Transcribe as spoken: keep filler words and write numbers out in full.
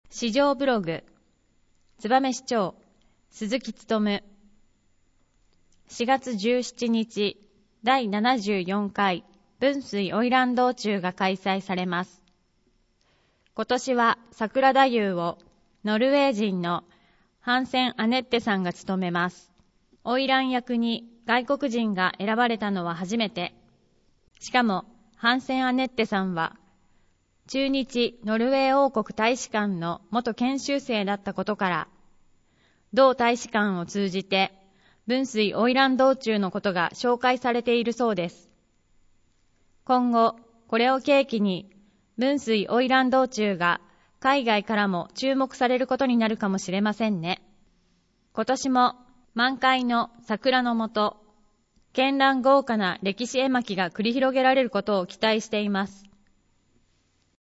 市場ブログ、燕市長、鈴木勉。しがつじゅうしちにち、だいななじゅうよんかい分水花魁道中が開催されます。今年は桜太夫をノルウェー人のハンセン・アネッテさんが務めます。花魁役に外国人が選ばれたのは初めて。しかもハンセン・アネッテさんは駐日ノルウェー王国大使館の元研修生だったことから、同大使館を通じて分水花魁道中のことが紹介されているそうです。今後、これを契機に分水花魁道中が海外からも注目されることになるかもしれませんね。今年も満開の桜の下、絢爛豪華な歴史絵巻が繰り広げられることを期待しています。